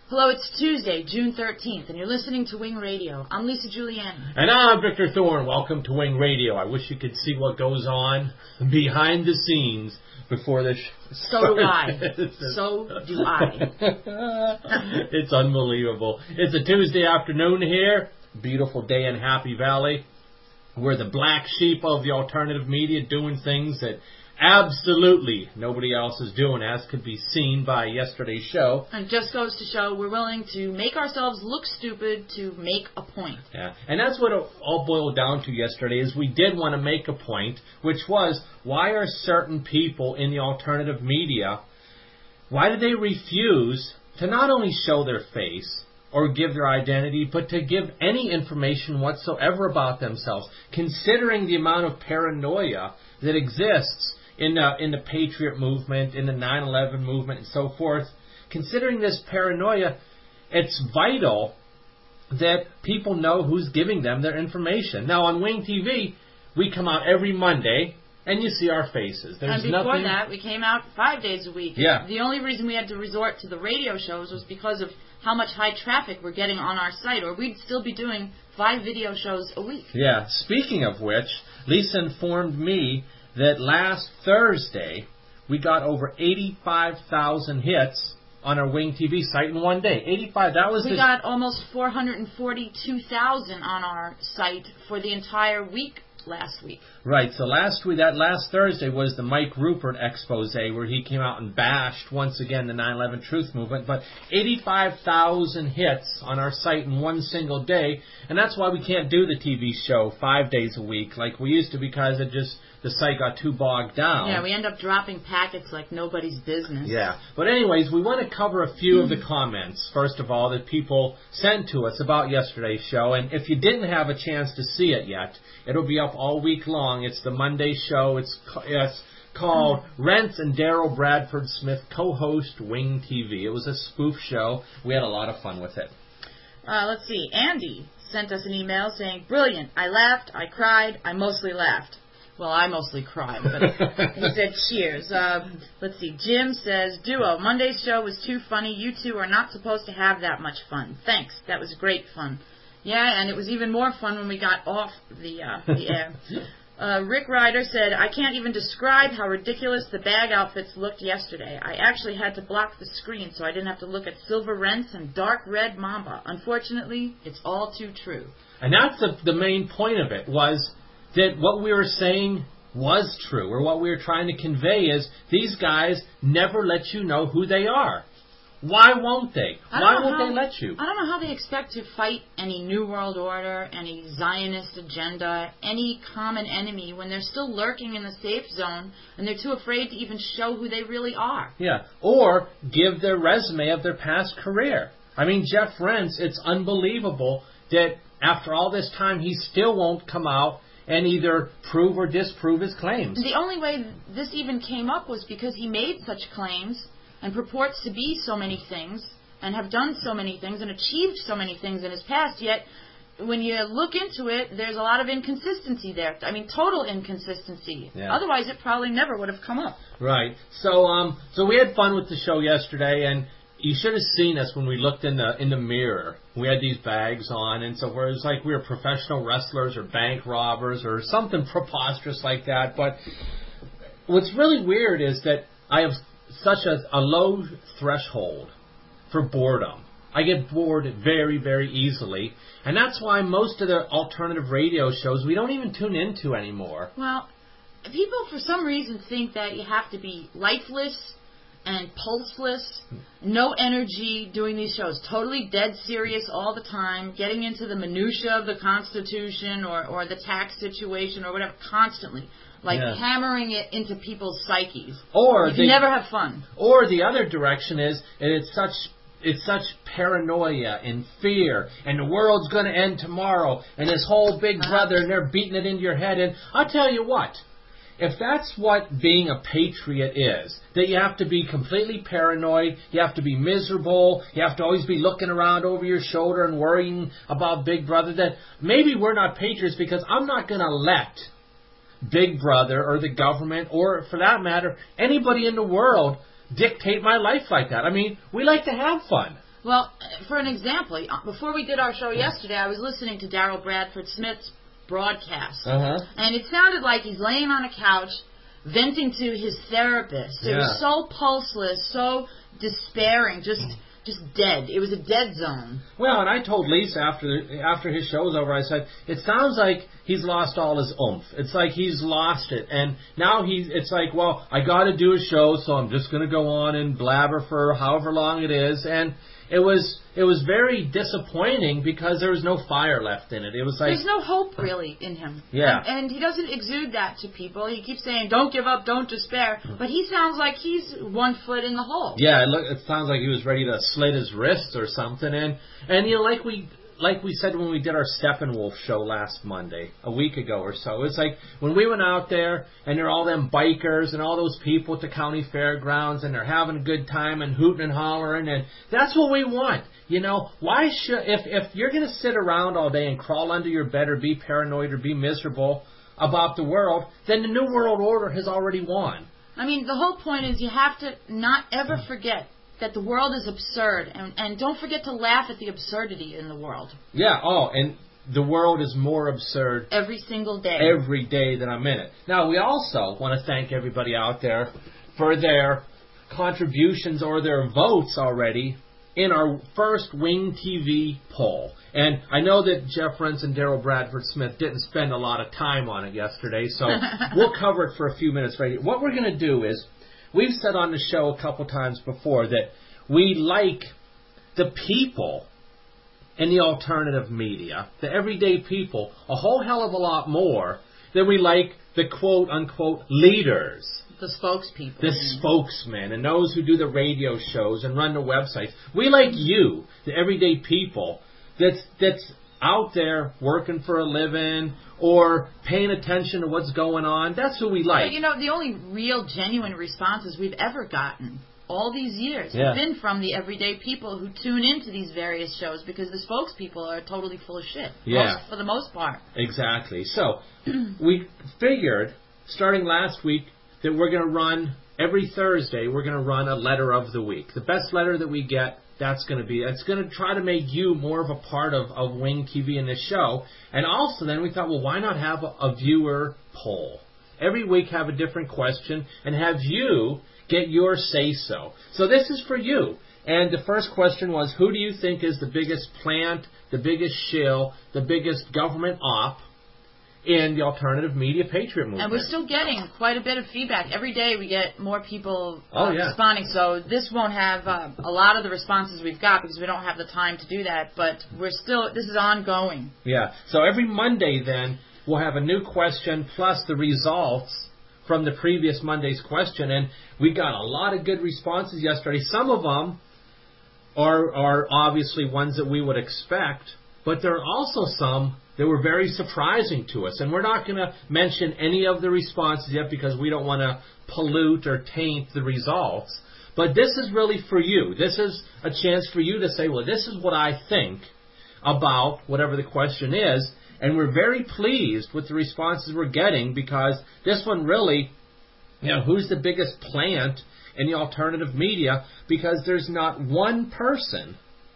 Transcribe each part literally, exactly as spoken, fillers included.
Hello, it's Tuesday, June thirteenth, and you're listening to Wing Radio. I'm Lisa Giuliani. And I'm Victor Thorne. Welcome to Wing Radio. I wish you could see what goes on behind the scenes before this. So do I. So do I. It's unbelievable. It's a Tuesday afternoon here. Beautiful day in Happy Valley. We're the black sheep of the alternative media, doing things that absolutely nobody else is doing, as could be seen by yesterday's show. And just goes to show we're willing to make ourselves look stupid to make a point. Yeah, and that's what it all boiled down to yesterday, is we did want to make a point, which was, why are certain people in the alternative media, why do they refuse to not only show their face or give their identity, but to give any information whatsoever about themselves, considering the amount of paranoia that exists in the, in the Patriot movement, in the nine eleven movement, and so forth. Considering this paranoia, it's vital that people know who's giving them their information. Now, on Wing T V, we come out every Monday, and you see our faces. There's and before nothing... that, we came out five days a week. Yeah. The only reason we had to resort to the radio shows was because of how much high traffic we're getting on our site, or we'd still be doing five video shows a week. Yeah. Speaking of which, Lisa informed me that last Thursday we got over eighty-five thousand hits on our Wing T V site in one day. eighty-five. That was we the... got almost four hundred forty-two thousand on our site for the entire week last week. Right. So last week, that last Thursday was the Mike Rupert expose where he came out and bashed once again the nine eleven Truth Movement. But eighty-five thousand hits on our site in one single day, and that's why we can't do the T V show five days a week like we used to, because it just the site got too bogged down. Yeah, we end up dropping packets like nobody's business. Yeah. But anyways, we want to cover a few of the comments, first of all, that people sent to us about yesterday's show. And if you didn't have a chance to see it yet, it'll be up all week long. It's the Monday show. It's, it's called Rents and Daryl Bradford Smith co-host Wing T V. It was a spoof show. We had a lot of fun with it. Uh, let's see. Andy sent us an email saying, "Brilliant. I laughed. I cried. I mostly laughed." Well, I mostly cried, but he said cheers. Uh, let's see. Jim says, "Duo, Monday's show was too funny. You two are not supposed to have that much fun. Thanks. That was great fun." Yeah, and it was even more fun when we got off the uh, the air. Uh, Rick Ryder said, "I can't even describe how ridiculous the bag outfits looked yesterday. I actually had to block the screen so I didn't have to look at silver rents and dark red mamba. Unfortunately, it's all too true." And that's the, the main point of it, was that what we were saying was true, or what we were trying to convey is these guys never let you know who they are. Why won't they? Why won't how, they let you? I don't know how they expect to fight any New World Order, any Zionist agenda, any common enemy when they're still lurking in the safe zone and they're too afraid to even show who they really are. Yeah, or give their resume of their past career. I mean, Jeff Rense, it's unbelievable that after all this time he still won't come out and either prove or disprove his claims. The only way this even came up was because he made such claims and purports to be so many things and have done so many things and achieved so many things in his past, yet when you look into it, there's a lot of inconsistency there. I mean, total inconsistency. Yeah. Otherwise, it probably never would have come up. Right. So um, so we had fun with the show yesterday, and you should have seen us when we looked in the in the mirror. We had these bags on, and so it was like we were professional wrestlers or bank robbers or something preposterous like that. But what's really weird is that I have such a, a low threshold for boredom. I get bored very, very easily, and that's why most of the alternative radio shows we don't even tune into anymore. Well, people for some reason think that you have to be lifeless and pulseless, no energy doing these shows, totally dead serious all the time, getting into the minutia of the Constitution or, or the tax situation or whatever, constantly, like yeah. hammering it into people's psyches. Or you they, never have fun. Or the other direction is, and it's such it's such paranoia and fear, and the world's going to end tomorrow, and this whole Big Brother, and they're beating it into your head. And I'll tell you what. If that's what being a patriot is, that you have to be completely paranoid, you have to be miserable, you have to always be looking around over your shoulder and worrying about Big Brother, then maybe we're not patriots, because I'm not going to let Big Brother or the government, or for that matter, anybody in the world dictate my life like that. I mean, we like to have fun. Well, for an example, before we did our show yesterday, I was listening to Daryl Bradford Smith's broadcast. Uh-huh. And it sounded like he's laying on a couch venting to his therapist. It Yeah. was so pulseless, so despairing, just just dead. It was a dead zone. Well, and I told Lisa after after his show was over, I said, it sounds like he's lost all his oomph. It's like he's lost it. And now he's, it's like, well, I got to do a show, so I'm just going to go on and blabber for however long it is. And it was it was very disappointing because there was no fire left in it. It was like there's no hope really in him. Yeah. And, and he doesn't exude that to people. He keeps saying, "Don't give up, don't despair," but he sounds like he's one foot in the hole. Yeah, it, look, it sounds like he was ready to slit his wrist or something. And and you know, like we like we said when we did our Steppenwolf show last Monday, a week ago or so, it's like when we went out there and there are all them bikers and all those people at the county fairgrounds and they're having a good time and hooting and hollering, and that's what we want. You know, why should, if, if you're going to sit around all day and crawl under your bed or be paranoid or be miserable about the world, then the New World Order has already won. I mean, the whole point is you have to not ever forget that the world is absurd, and, and don't forget to laugh at the absurdity in the world. Yeah, oh, and the world is more absurd every single day. Every day that I'm in it. Now, we also want to thank everybody out there for their contributions or their votes already in our first Wing T V poll. And I know that Jeff Rentz and Daryl Bradford Smith didn't spend a lot of time on it yesterday, so we'll cover it for a few minutes right here. What we're going to do is, we've said on the show a couple times before that we like the people in the alternative media, the everyday people, a whole hell of a lot more than we like the quote-unquote leaders. The spokespeople. The spokesmen and those who do the radio shows and run the websites. We like you, the everyday people, that's that's out there working for a living or paying attention to what's going on. That's who we like. But, you know, the only real, genuine responses we've ever gotten all these years yeah. have been from the everyday people who tune into these various shows, because the spokespeople are totally full of shit. Yeah. Most, for the most part. Exactly. So, we figured, starting last week, that we're going to run, every Thursday, we're going to run a letter of the week. The best letter that we get, that's going to be, it's going to try to make you more of a part of, of Wing T V in this show. And also then we thought, well, why not have a, a viewer poll? Every week have a different question and have you get your say-so. So this is for you. And the first question was, who do you think is the biggest plant, the biggest shill, the biggest government op in the alternative media patriot movement? And we're still getting quite a bit of feedback. Every day we get more people uh, oh, yeah. responding. So this won't have uh, a lot of the responses we've got because we don't have the time to do that. But we're still, this is ongoing. Yeah. So every Monday then we'll have a new question plus the results from the previous Monday's question. And we got a lot of good responses yesterday. Some of them are, are obviously ones that we would expect, but there are also some that were very surprising to us. And we're not going to mention any of the responses yet because we don't want to pollute or taint the results. But this is really for you. This is a chance for you to say, well, this is what I think about whatever the question is. And we're very pleased with the responses we're getting because this one really, you know, who's the biggest plant in the alternative media? Because there's not one person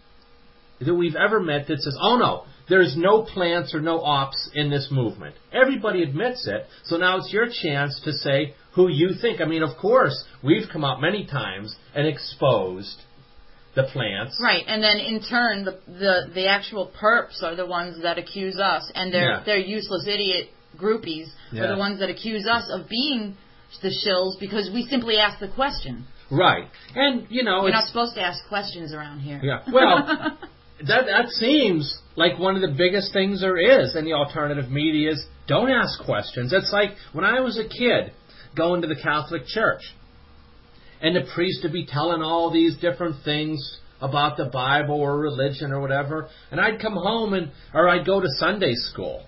that we've ever met that says, oh, no, there's no plants or no ops in this movement. Everybody admits it, so now it's your chance to say who you think. I mean, of course, we've come out many times and exposed the plants. Right, and then in turn, the the, the actual perps are the ones that accuse us, and their Yeah. their useless idiot groupies Yeah. are the ones that accuse us of being the shills because we simply ask the question. Right, and, you know... You're it's, not supposed to ask questions around here. Yeah, well... That that seems like one of the biggest things there is in the alternative media is don't ask questions. It's like when I was a kid going to the Catholic Church and the priest would be telling all these different things about the Bible or religion or whatever, and I'd come home and or I'd go to Sunday school.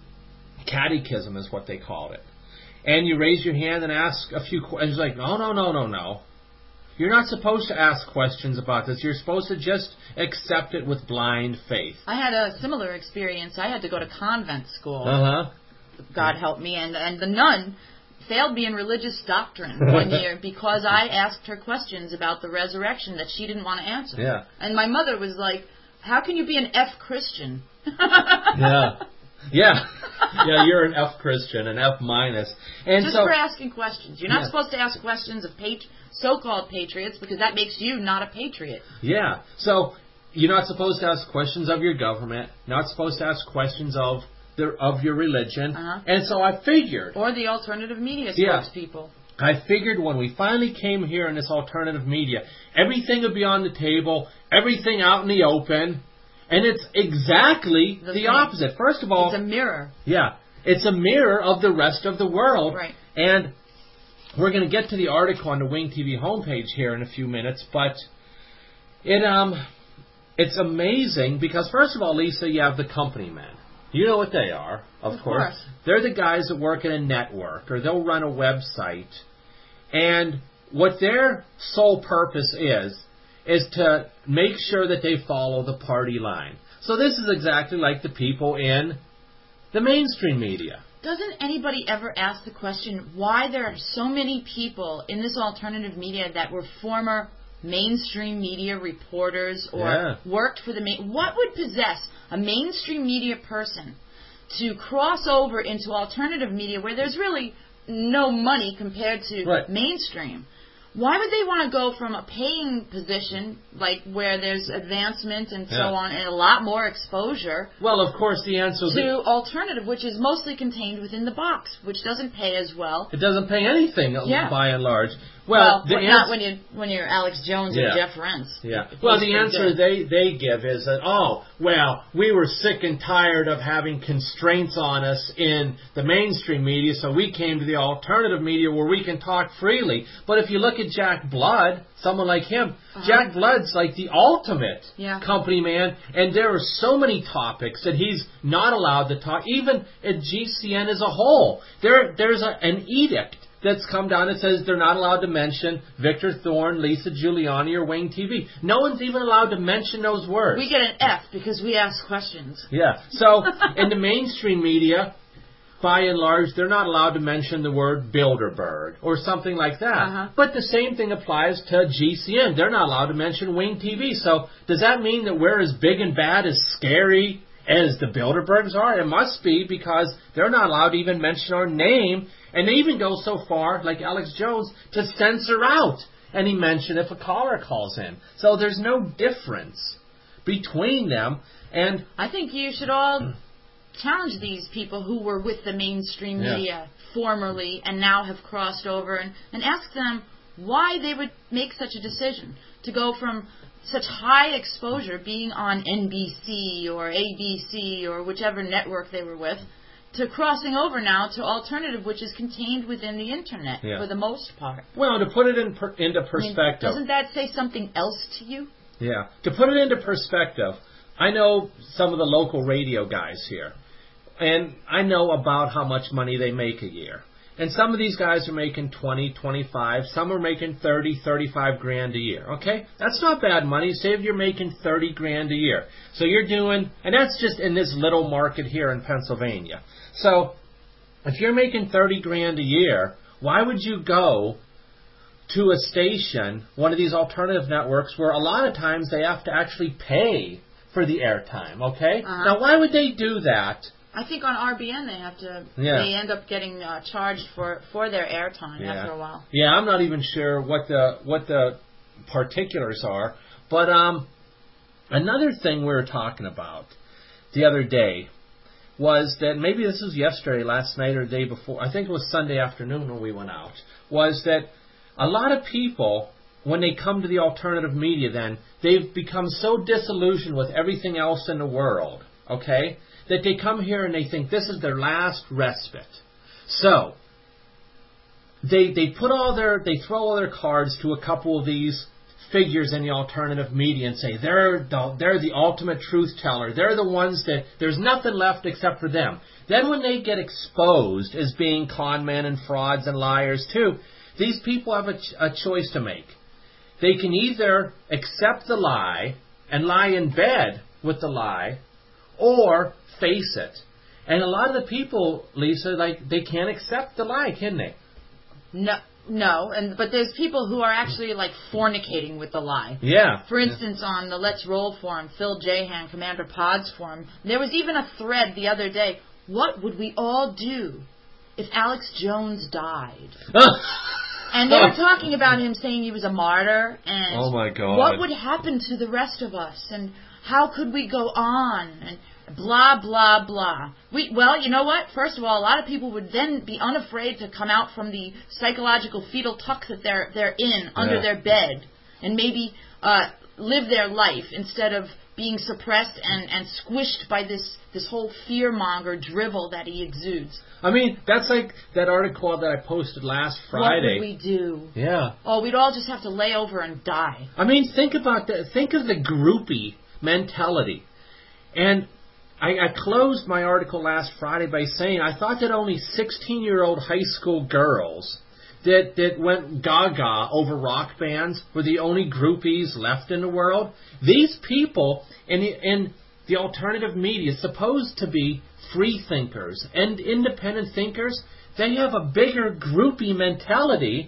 Catechism is what they called it. And you raise your hand and ask a few questions. Like, no, no, no, no, no. You're not supposed to ask questions about this. You're supposed to just accept it with blind faith. I had a similar experience. I had to go to convent school. Uh-huh. God help me. And, and the nun failed me in religious doctrine one year because I asked her questions about the resurrection that she didn't want to answer. Yeah. And my mother was like, how can you be an F Christian? Yeah. Yeah. Yeah, you're an F Christian, an F minus. And Just so, for asking questions. You're not yeah. supposed to ask questions of pat- so-called patriots because that makes you not a patriot. Yeah. So you're not supposed to ask questions of your government, not supposed to ask questions of the, of your religion. Uh-huh. And so I figured. Or the alternative media Yeah. spokespeople. I figured when we finally came here in this alternative media, everything would be on the table, everything out in the open, and it's exactly The the, same. opposite. First of all, It's a mirror. yeah, it's a mirror of the rest of the world. Right. And we're going to get to the article on the Wing T V homepage here in a few minutes, but it um, it's amazing because first of all, Lisa, you have the company men. You know what they are, of, Of course. course. They're the guys that work in a network or they'll run a website. And what their sole purpose is, is to make sure that they follow the party line. So this is exactly like the people in the mainstream media. Doesn't anybody ever ask the question why there are so many people in this alternative media that were former mainstream media reporters or Yeah. worked for the main... What would possess a mainstream media person to cross over into alternative media where there's really no money compared to Right. mainstream? Why would they want to go from a paying position, like where there's advancement and so Yeah. on, and a lot more exposure, Well, of course, the answer is to alternative, which is mostly contained within the box, which doesn't pay as well. it doesn't pay anything Yeah. by and large. Well, Well, the but ans- not when you when you're Alex Jones Yeah. or Jeff Rentz. Yeah. It Well, pays the pretty answer good. they, they give is that, oh, well, we were sick and tired of having constraints on us in the mainstream media, so we came to the alternative media where we can talk freely. But if you look at Jack Blood, someone like him, Uh-huh. Jack Blood's like the ultimate Yeah. company man, and there are so many topics that he's not allowed to talk, even at G C N as a whole. There, There's a, an edict that's come down that says they're not allowed to mention Victor Thorne, Lisa Giuliani, or Wayne T V. No one's even allowed to mention those words. We get an F because we ask questions. Yeah. So in the mainstream media, by and large, they're not allowed to mention the word Bilderberg or something like that. Uh-huh. But the same thing applies to G C N. They're not allowed to mention Wing T V. So does that mean that we're as big and bad, as scary as the Bilderbergs are? It must be, because they're not allowed to even mention our name. And they even go so far, like Alex Jones, to censor out any mention if a caller calls in. So there's no difference between them. And I think you should all challenge these people who were with the mainstream Yeah. media formerly and now have crossed over and, and ask them why they would make such a decision to go from such high exposure, being on N B C or A B C or whichever network they were with, to crossing over now to alternative, which is contained within the internet Yeah. for the most part. Well, to put it in per, into I mean, perspective, doesn't that say something else to you? yeah, to put it into perspective, I know some of the local radio guys here, and I know about how much money they make a year. And some of these guys are making twenty, twenty-five, some are making thirty, thirty-five grand a year. Okay, that's not bad money. Say if you're making thirty grand a year, so you're doing, and that's just in this little market here in Pennsylvania. So if you're making thirty grand a year, why would you go to a station, one of these alternative networks, where a lot of times they have to actually pay for the airtime? Okay, Uh-huh. now why would they do that? I think on R B N they have to. Yeah. They end up getting uh, charged for, for their airtime Yeah. after a while. Yeah, I'm not even sure what the what the particulars are. But um, another thing we were talking about the other day was that, maybe this was yesterday, last night, or the day before. I think it was Sunday afternoon when we went out. Was that a lot of people, when they come to the alternative media, then they've become so disillusioned with everything else in the world. Okay. That they come here and they think this is their last respite. So they they put all their they throw all their cards to a couple of these figures in the alternative media and say they're the, they're the ultimate truth teller. They're the ones that there's nothing left except for them. Then when they get exposed as being con men and frauds and liars too, these people have a, ch- a choice to make. They can either accept the lie and lie in bed with the lie, or face it. And a lot of the people, Lisa, like, they can't accept the lie, can they? No, no, and but there's people who are actually like fornicating with the lie. Yeah. For instance, yeah. on the Let's Roll forum, Phil Jahan, Commander Pod's forum, there was even a thread the other day. What would we all do if Alex Jones died? And they were talking about him saying he was a martyr, and oh my God. what would happen to the rest of us, and how could we go on, and blah, blah, blah. We Well, you know what? First of all, a lot of people would then be unafraid to come out from the psychological fetal tuck that they're they're in under yeah. their bed and maybe uh, live their life instead of being suppressed and, and squished by this, this whole fear-monger drivel that he exudes. I mean, that's like that article that I posted last Friday. What would we do? Yeah. Oh, we'd all just have to lay over and die. I mean, think about that. Think of the groupie mentality. And I, I closed my article last Friday by saying I thought that only sixteen-year-old high school girls that, that went gaga over rock bands were the only groupies left in the world. These people in the, in the alternative media, supposed to be free thinkers and independent thinkers, they have a bigger groupie mentality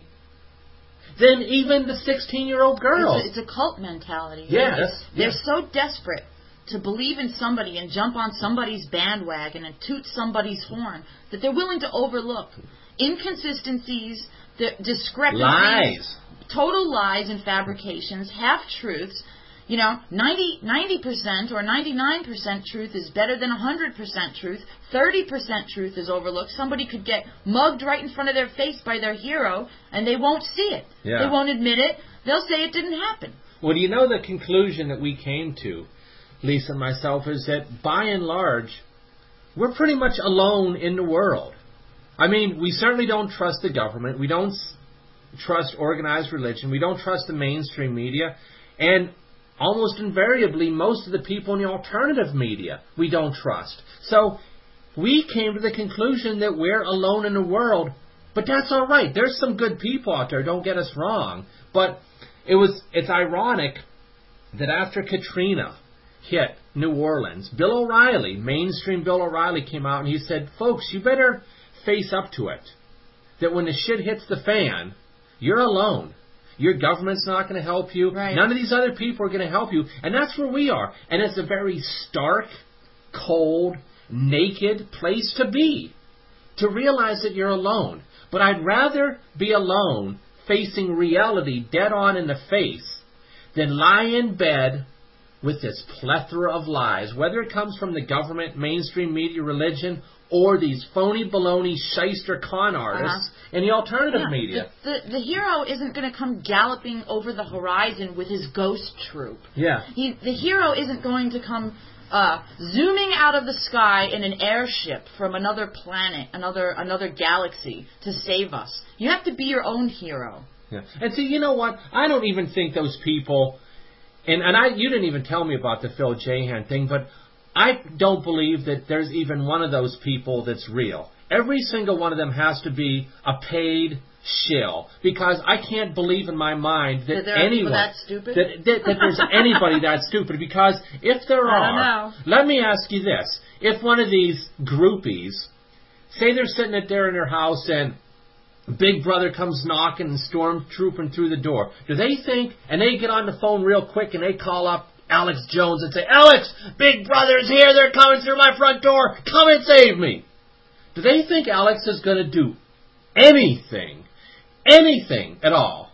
than even the sixteen-year-old girls. It's a, it's a cult mentality. Yeah, They're, they're yeah. so desperate to believe in somebody and jump on somebody's bandwagon and toot somebody's horn that they're willing to overlook inconsistencies, the discrepancies, lies, total lies and fabrications, half-truths. You know, ninety percent or ninety-nine percent truth is better than one hundred percent truth. thirty percent truth is overlooked. Somebody could get mugged right in front of their face by their hero, and they won't see it. Yeah. They won't admit it. They'll say it didn't happen. Well, do you know the conclusion that we came to, Lisa and myself, is that by and large, we're pretty much alone in the world. I mean, we certainly don't trust the government. We don't trust organized religion. We don't trust the mainstream media. And almost invariably, most of the people in the alternative media we don't trust. So we came to the conclusion that we're alone in the world. But that's all right. There's some good people out there. Don't get us wrong. But it was it's ironic that after Katrina hit New Orleans, Bill O'Reilly, mainstream Bill O'Reilly, came out and he said, folks, you better face up to it. That when the shit hits the fan, you're alone. Your government's not going to help you. Right. None of these other people are going to help you. And that's where we are. And it's a very stark, cold, naked place to be. To realize that you're alone. But I'd rather be alone, facing reality dead on in the face, than lie in bed with this plethora of lies, whether it comes from the government, mainstream media, religion, or these phony baloney shyster con artists uh-huh. in the alternative yeah, media. The, the, the hero isn't going to come galloping over the horizon with his ghost troop. Yeah. He, the hero isn't going to come uh, zooming out of the sky in an airship from another planet, another another galaxy, to save us. You have to be your own hero. Yeah. And see, you know what? I don't even think those people, and, and I you didn't even tell me about the Phil Jahan thing, but I don't believe that there's even one of those people that's real. Every single one of them has to be a paid shill, because I can't believe in my mind that, that there are anyone that stupid that, that, that there's anybody that stupid. Because if there I are, don't know. let me ask you this: if one of these groupies, say they're sitting at there in their house and Big Brother comes knocking and stormtrooping through the door, do they think, and they get on the phone real quick and they call up Alex Jones and say, Alex, Big Brother's here, they're coming through my front door, come and save me? Do they think Alex is going to do anything, anything at all?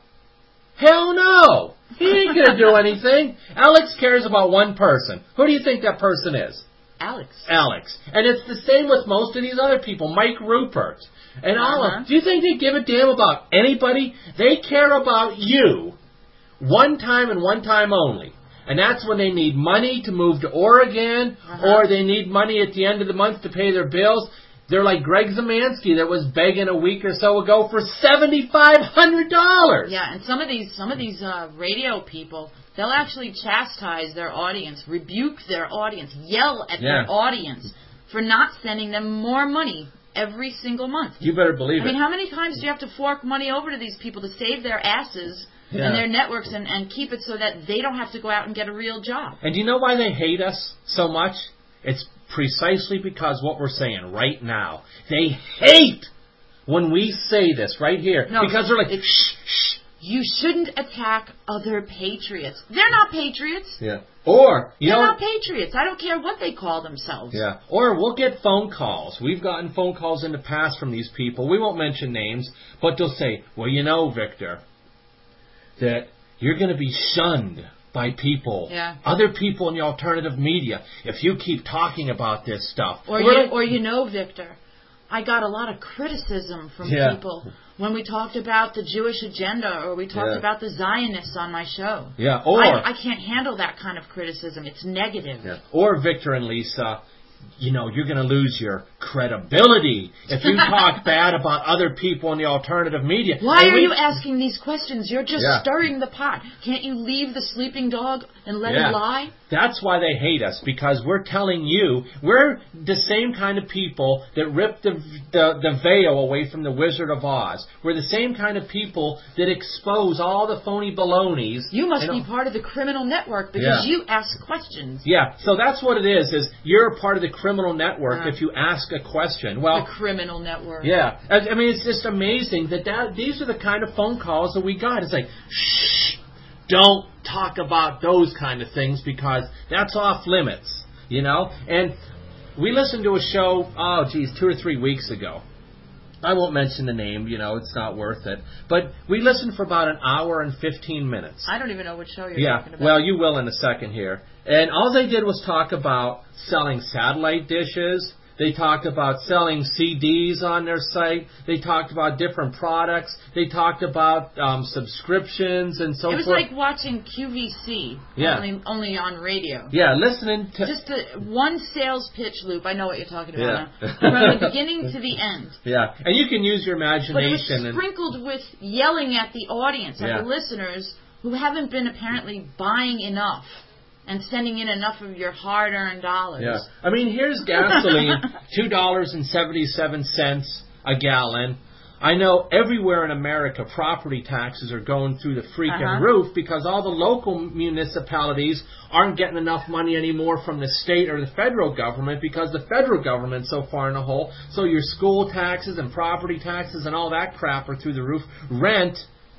Hell no! He ain't going to do anything. Alex cares about one person. Who do you think that person is? Alex. Alex. And it's the same with most of these other people. Mike Rupert and all uh-huh. of. Do you think they give a damn about anybody? They care about you one time and one time only. And that's when they need money to move to Oregon, uh-huh. or they need money at the end of the month to pay their bills. They're like Greg Zemansky that was begging a week or so ago for seven thousand five hundred dollars. Yeah, and some of these some of these uh, radio people, they'll actually chastise their audience, rebuke their audience, yell at yeah. their audience for not sending them more money every single month. You better believe I it. I mean, how many times do you have to fork money over to these people to save their asses yeah. and their networks and, and keep it so that they don't have to go out and get a real job? And do you know why they hate us so much? It's precisely because what we're saying right now. They hate when we say this right here. No, because they're like, it's- shh, shh. You shouldn't attack other patriots. They're not patriots. Yeah. Or, you They're know. not patriots. I don't care what they call themselves. Yeah. Or we'll get phone calls. We've gotten phone calls in the past from these people. We won't mention names, but they'll say, well, you know, Victor, that you're going to be shunned by people, yeah. other people in the alternative media, if you keep talking about this stuff. Or, you, or you know, Victor, I got a lot of criticism from yeah. people when we talked about the Jewish agenda or we talked yeah. about the Zionists on my show. Yeah. Or I, I can't handle that kind of criticism. It's negative. Yeah. Or Victor and Lisa, you know, you're going to lose your credibility if you talk bad about other people in the alternative media. Why and are we, you asking these questions? You're just yeah. stirring the pot. Can't you leave the sleeping dog and let yeah. it lie? That's why they hate us, because we're telling you, we're the same kind of people that ripped the, the, the veil away from the Wizard of Oz. We're the same kind of people that expose all the phony balonies. You must and, be part of the criminal network because yeah. you ask questions. Yeah, so that's what it is, is you're a part of the criminal network yeah. if you ask a question. Well, the criminal network. Yeah. I, I mean, it's just amazing that, that these are the kind of phone calls that we got. It's like, shh, don't talk about those kind of things because that's off limits, you know? And we listened to a show, oh, geez, two or three weeks ago. I won't mention the name, you know, it's not worth it. But we listened for about an hour and fifteen minutes. I don't even know what show you're yeah, talking about. Well, you will in a second here. And all they did was talk about selling satellite dishes. They talked about selling C Ds on their site. They talked about different products. They talked about um, subscriptions and so forth. It was like watching Q V C, yeah. only, only on radio. Yeah, listening to... Just a, one sales pitch loop. I know what you're talking about yeah. now. From the beginning to the end. Yeah, and you can use your imagination. But it was and, sprinkled with yelling at the audience, at yeah. the listeners, who haven't been apparently buying enough. And sending in enough of your hard-earned dollars. Yeah. I mean, here's gasoline, two dollars and seventy-seven cents a gallon. I know everywhere in America property taxes are going through the freaking uh-huh. roof because all the local municipalities aren't getting enough money anymore from the state or the federal government because the federal government's so far in the hole. So your school taxes and property taxes and all that crap are through the roof. Rent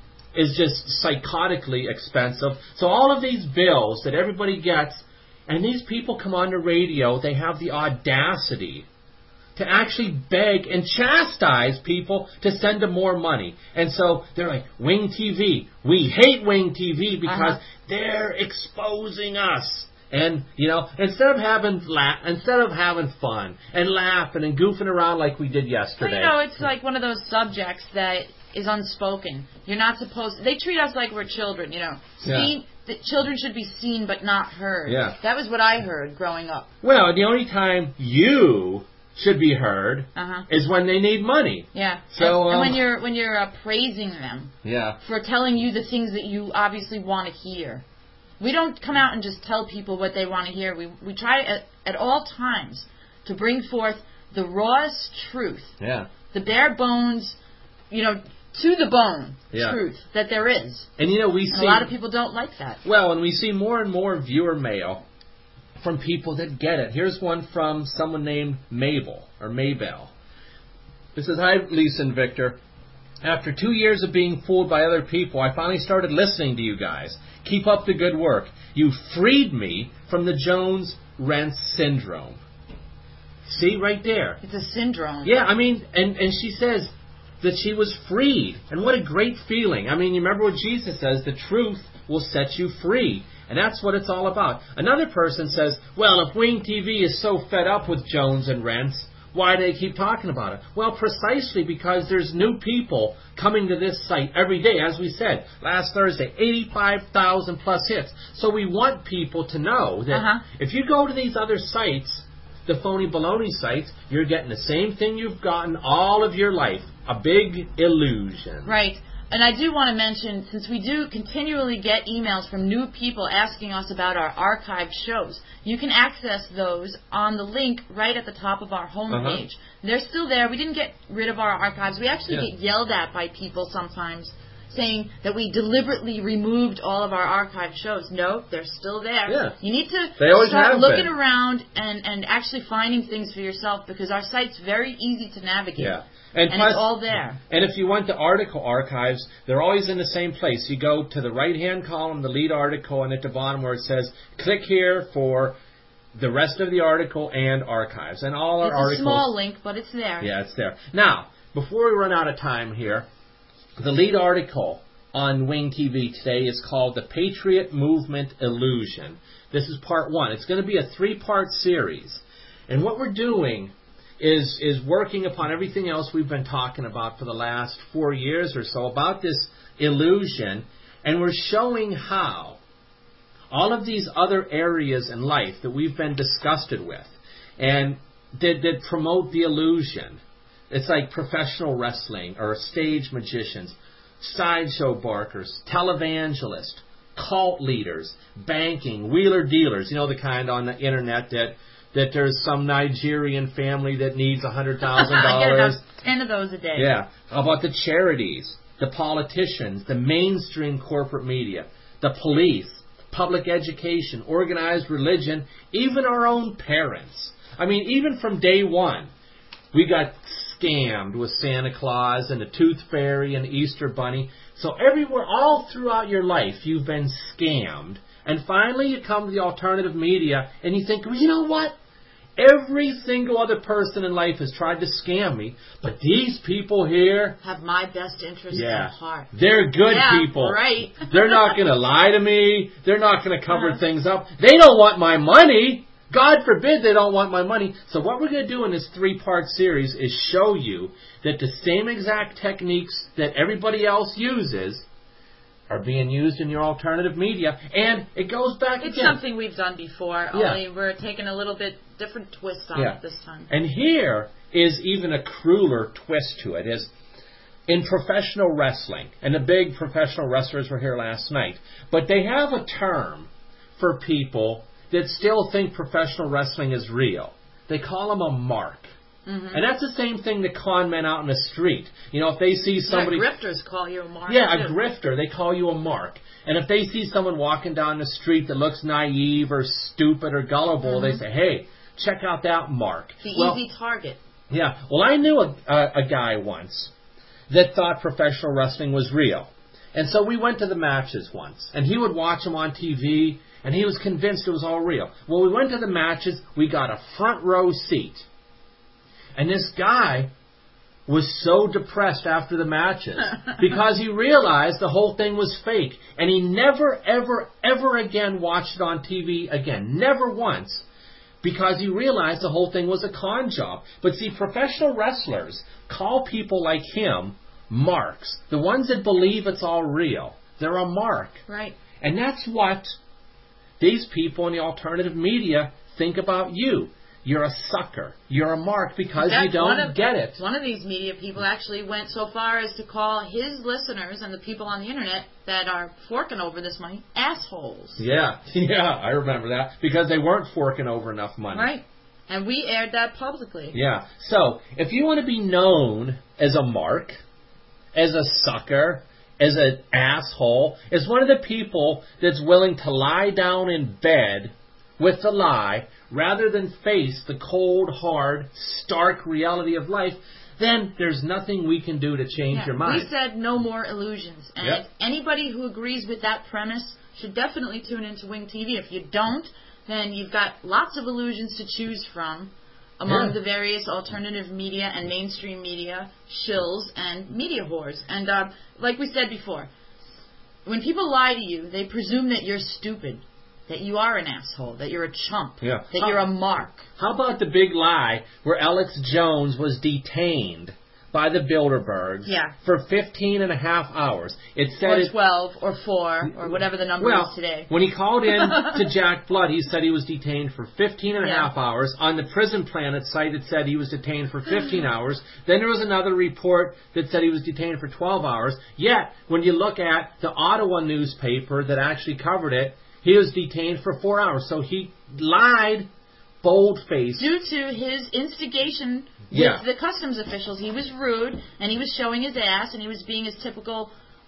is just psychotically expensive. So all of these bills that everybody gets, and these people come on the radio, they have the audacity to actually beg and chastise people to send them more money. And so they're like, Wing T V, we hate Wing T V because uh-huh. they're exposing us. And, you know, instead of having la- instead of having fun and laughing and goofing around like we did yesterday. Well, you know, it's like one of those subjects that is unspoken. You're not supposed to... They treat us like we're children, you know. Seen, yeah. That children should be seen but not heard. Yeah. That was what I heard growing up. Well, the only time you should be heard uh-huh. is when they need money. Yeah. So, and, um, and when you're when you're uh, praising them yeah. for telling you the things that you obviously want to hear. We don't come out and just tell people what they want to hear. We we try at, at all times to bring forth the rawest truth. Yeah. The bare bones, you know, to the bone yeah. truth that there is. And, you know, we and see... a lot of people don't like that. Well, and we see more and more viewer mail from people that get it. Here's one from someone named Mabel, or Maybell. It says, Hi, Lisa and Victor. After two years of being fooled by other people, I finally started listening to you guys. Keep up the good work. You freed me from the Jones-Rentz syndrome. See, right there. It's a syndrome. Yeah, I mean, and, and she says that she was freed. And what a great feeling. I mean, you remember what Jesus says, the truth will set you free. And that's what it's all about. Another person says, well, if Wing T V is so fed up with Jones and Rentz, why do they keep talking about it? Well, precisely because there's new people coming to this site every day. As we said, last Thursday, eighty-five thousand plus hits. So we want people to know that uh-huh. if you go to these other sites, the phony baloney sites, you're getting the same thing you've gotten all of your life. A big illusion. Right. And I do want to mention, since we do continually get emails from new people asking us about our archived shows, you can access those on the link right at the top of our homepage. Uh-huh. They're still there. We didn't get rid of our archives. We actually yeah. get yelled at by people sometimes saying that we deliberately removed all of our archive shows. No, they're still there. Yeah. You need to They always start have looking been. around and, and actually finding things for yourself, because our site's very easy to navigate. Yeah. And, And, plus, it's all there. And if you want the article archives, they're always in the same place. You go to the right-hand column, the lead article, and at the bottom where it says, click here for the rest of the article and archives. And all our It's articles... a small link, but it's there. Yeah, it's there. Now, before we run out of time here, the lead article on Wing T V today is called The Patriot Movement Illusion. This is part one. It's going to be a three-part series. And what we're doing is is working upon everything else we've been talking about for the last four years or so about this illusion, and we're showing how all of these other areas in life that we've been disgusted with and that, that promote the illusion. It's like professional wrestling or stage magicians, sideshow barkers, televangelists, cult leaders, banking, wheeler dealers, you know, the kind on the internet that that there's some Nigerian family that needs one hundred thousand dollars. I get about ten of those a day. Yeah. How about the charities, the politicians, the mainstream corporate media, the police, public education, organized religion, even our own parents. I mean, even from day one, we got scammed with Santa Claus and the Tooth Fairy and the Easter Bunny. So everywhere, all throughout your life, you've been scammed. And finally you come to the alternative media and you think, well, you know what? Every single other person in life has tried to scam me, but these people here have my best interest yeah, at heart. They're good yeah, people. Right. They're not going to lie to me. They're not going to cover uh-huh. things up. They don't want my money. God forbid they don't want my money. So what we're going to do in this three-part series is show you that the same exact techniques that everybody else uses are being used in your alternative media, and it goes back it's again. Something we've done before, yeah. only we're taking a little bit different twist on yeah. it this time. And here is even a crueler twist to it, is in professional wrestling, and the big professional wrestlers were here last night, but they have a term for people that still think professional wrestling is real. They call them a mark. Mm-hmm. And that's the same thing that con men out in the street. You know, if they see somebody... Yeah, grifters call you a mark. Yeah, too. a grifter. They call you a mark. And if they see someone walking down the street that looks naive or stupid or gullible, mm-hmm. they say, hey, check out that mark. The well, easy target. Yeah. Well, I knew a, a, a guy once that thought professional wrestling was real. And so we went to the matches once. And he would watch them on T V, and he was convinced it was all real. Well, we went to the matches. We got a front row seat. And this guy was so depressed after the matches because he realized the whole thing was fake. And he never, ever, ever again watched it on T V again. Never once. Because he realized the whole thing was a con job. But see, professional wrestlers call people like him marks. The ones that believe it's all real. They're a mark. Right. And that's what these people in the alternative media think about you. You're a sucker. You're a mark because fact, you don't of, get it. One of these media people actually went so far as to call his listeners and the people on the internet that are forking over this money assholes. Yeah, yeah, I remember that. Because they weren't forking over enough money. Right. And we aired that publicly. Yeah. So, if you want to be known as a mark, as a sucker, as an asshole, as one of the people that's willing to lie down in bed with the lie rather than face the cold, hard, stark reality of life, then there's nothing we can do to change yeah, your mind. We said no more illusions. And yep. anybody who agrees with that premise should definitely tune into Wing T V. If you don't, then you've got lots of illusions to choose from among yeah. the various alternative media and mainstream media shills and media whores. And uh, like we said before, when people lie to you, they presume that you're stupid, that you are an asshole, that you're a chump, yeah. that how, you're a mark. How about the big lie where Alex Jones was detained by the Bilderbergs yeah. for fifteen and a half hours? It said or it, twelve or four or whatever the number well, is today. When he called in to Jack Blood, he said he was detained for fifteen and a yeah. half hours. On the Prison Planet site, it said he was detained for fifteen hours. Then there was another report that said he was detained for twelve hours. Yet, when you look at the Ottawa newspaper that actually covered it, he was detained for four hours. So he lied, bold-faced. Due to his instigation with yeah. the customs officials. He was rude, and he was showing his ass, and he was being his typical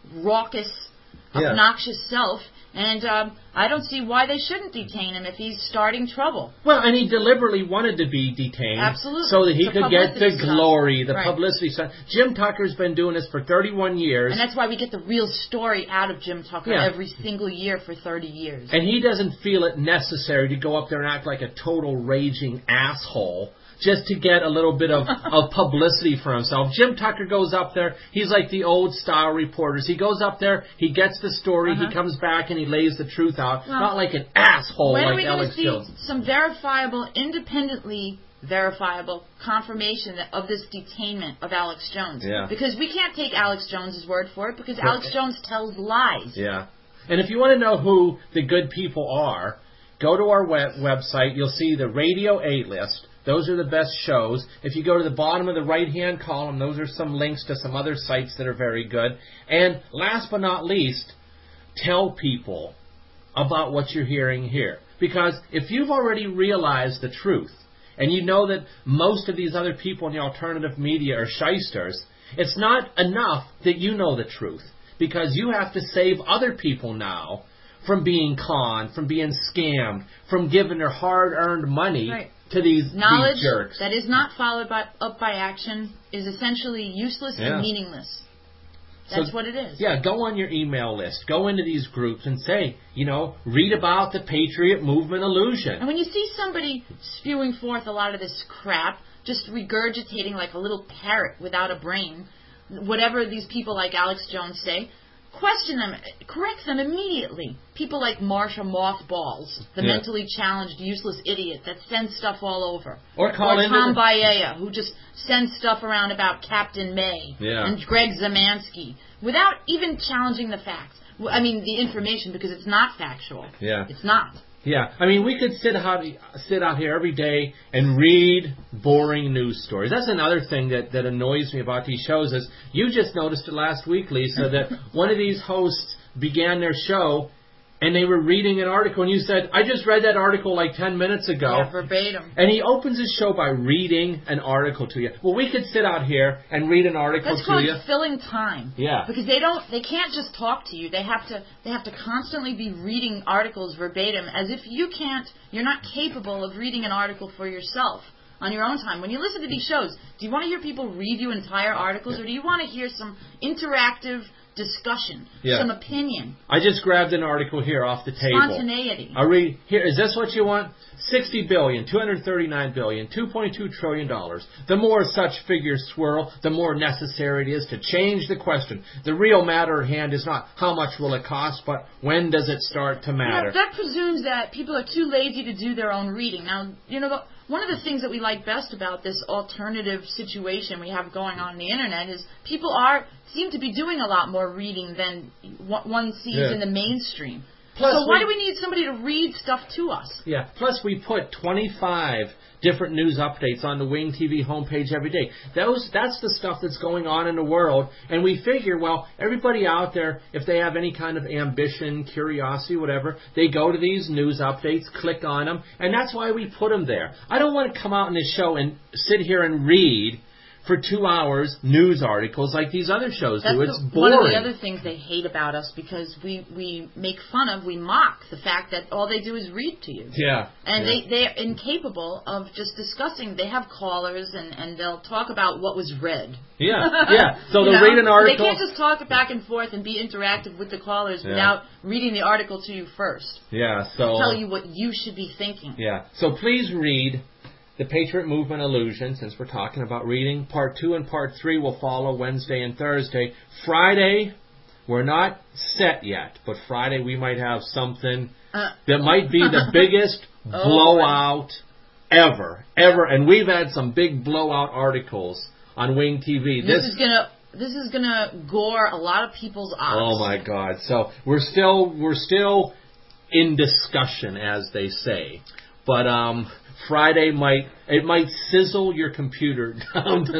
raucous, yeah. obnoxious self. And um, I don't see why they shouldn't detain him if he's starting trouble. Well, and he deliberately wanted to be detained. Absolutely. So that he the could get the stuff. glory, the right. publicity stuff. Jim Tucker's been doing this for thirty-one years. And that's why we get the real story out of Jim Tucker yeah. every single year for thirty years. And he doesn't feel it necessary to go up there and act like a total raging asshole just to get a little bit of, of publicity for himself. Jim Tucker goes up there, he's like the old style reporters. He goes up there, he gets the story, uh-huh. he comes back and he lays the truth out. Well, not like an asshole when like are we Alex see Jones. Some verifiable, independently verifiable confirmation that, of this detainment of Alex Jones. Yeah. Because we can't take Alex Jones' word for it because Alex Jones tells lies. Yeah. And if you want to know who the good people are, go to our web- website. You'll see the Radio A-list. Those are the best shows. If you go to the bottom of the right-hand column, those are some links to some other sites that are very good. And last but not least, tell people about what you're hearing here. Because if you've already realized the truth, and you know that most of these other people in the alternative media are shysters, it's not enough that you know the truth. Because you have to save other people now from being conned, from being scammed, from giving their hard-earned money right. to these, Knowledge these jerks. that is not followed by, up by action is essentially useless yeah. and meaningless. That's so, what it is. Yeah, go on your email list. Go into these groups and say, you know, read about the Patriot Movement illusion. And when you see somebody spewing forth a lot of this crap, just regurgitating like a little parrot without a brain, whatever these people like Alex Jones say, question them, correct them immediately. People like Marsha Mothballs, the yeah. mentally challenged, useless idiot that sends stuff all over. Or call or Tom the... Baea, who just sends stuff around about Captain May. Yeah. And Greg Zemansky, without even challenging the facts. I mean, the information, because it's not factual. Yeah. It's not. Yeah, I mean, we could sit out, sit out here every day and read boring news stories. That's another thing that, that annoys me about these shows is you just noticed it last week, Lisa, that one of these hosts began their show and they were reading an article and you said, I just read that article like ten minutes ago. Yeah, verbatim. And he opens his show by reading an article to you. Well, we could sit out here and read an article That's to you. called filling time. Yeah. Because they don't, they can't just talk to you. They have to, they have to constantly be reading articles verbatim as if you can't, you're not capable of reading an article for yourself on your own time. When you listen to these shows, do you want to hear people read you entire articles or do you want to hear some interactive discussion, yeah. some opinion? I just grabbed an article here off the table. Spontaneity. I'll read here. Is this what you want? Sixty billion, two hundred thirty-nine billion, two point two trillion dollars. The more such figures swirl, the more necessary it is to change the question. The real matter at hand is not how much will it cost, but when does it start to matter? Yeah, that presumes that people are too lazy to do their own reading. Now, you know, one of the things that we like best about this alternative situation we have going on, on the internet is people are seem to be doing a lot more reading than one sees yeah. in the mainstream. Plus so why we, do we need somebody to read stuff to us? Yeah. Plus we put twenty-five different news updates on the Wing T V homepage every day. Those that's the stuff that's going on in the world, and we figure, well, everybody out there, if they have any kind of ambition, curiosity, whatever, they go to these news updates, click on them, and that's why we put them there. I don't want to come out in this show and sit here and read for two hours news articles like these other shows That's do. It's the, boring. One of the other things they hate about us because we, we make fun of, we mock the fact that all they do is read to you. Yeah. And yeah. they, they're incapable of just discussing. They have callers and, and they'll talk about what was read. Yeah, yeah. So they'll know? read an article. They can't just talk back and forth and be interactive with the callers yeah. without reading the article to you first. Yeah, so... Tell you what you should be thinking. Yeah. So please read The Patriot Movement Illusion, since we're talking about reading. Part two and part three will follow Wednesday and Thursday. Friday, we're not set yet, but Friday we might have something uh. that might be the biggest oh, blowout boy. ever, ever. And we've had some big blowout articles on Wing T V. This, this is gonna this is gonna gore a lot of people's eyes. Oh my God! So we're still we're still in discussion, as they say, but um. Friday might it might sizzle your computer down to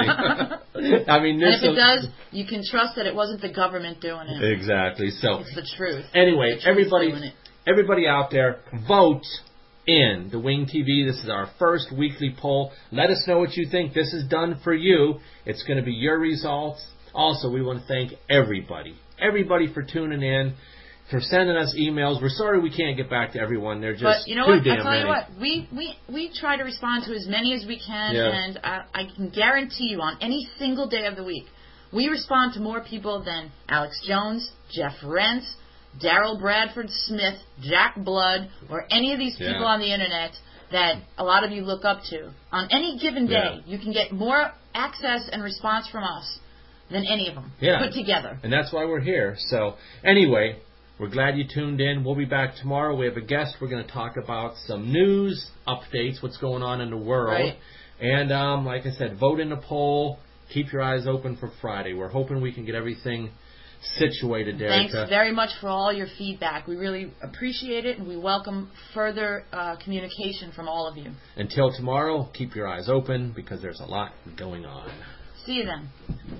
nothing. I mean, and if it does, you can trust that it wasn't the government doing it. Exactly. So it's the truth. Anyway, the everybody, everybody out there, vote in the Wing T V. This is our first weekly poll. Let us know what you think. This is done for you. It's going to be your results. Also, we want to thank everybody. everybody for tuning in, for sending us emails. We're sorry we can't get back to everyone. They're just but you know too what? damn I'll tell many. you what. We, we, we try to respond to as many as we can, Yeah. and I, I can guarantee you on any single day of the week, we respond to more people than Alex Jones, Jeff Rentz, Daryl Bradford Smith, Jack Blood, or any of these people Yeah. on the internet that a lot of you look up to. On any given day, Yeah. you can get more access and response from us than any of them Yeah. put together. And that's why we're here. So, anyway, we're glad you tuned in. We'll be back tomorrow. We have a guest. We're going to talk about some news updates, what's going on in the world. Right. And, um, like I said, vote in the poll. Keep your eyes open for Friday. We're hoping we can get everything situated there. Thanks to, very much for all your feedback. We really appreciate it, and we welcome further uh, communication from all of you. Until tomorrow, keep your eyes open because there's a lot going on. See you then.